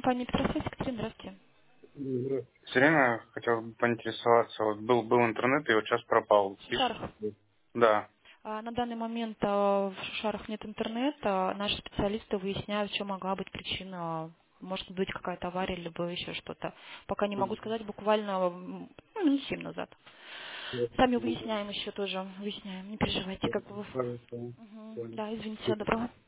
компания Петросвязь. Екатерина, здравствуйте. Все время хотел бы поинтересоваться. Вот был интернет, и вот сейчас пропал. В Пишет. Шушарах. Да. На данный момент в Шушарах нет интернета. Наши специалисты выясняют, в чем могла быть причина. Может быть, какая-то авария, либо еще что-то. Пока не могу сказать, буквально минут 7 назад. Сами выясняем еще тоже. Выясняем, не переживайте. Как бы. Хорошо. Мгм. Да, извините, всего доброго.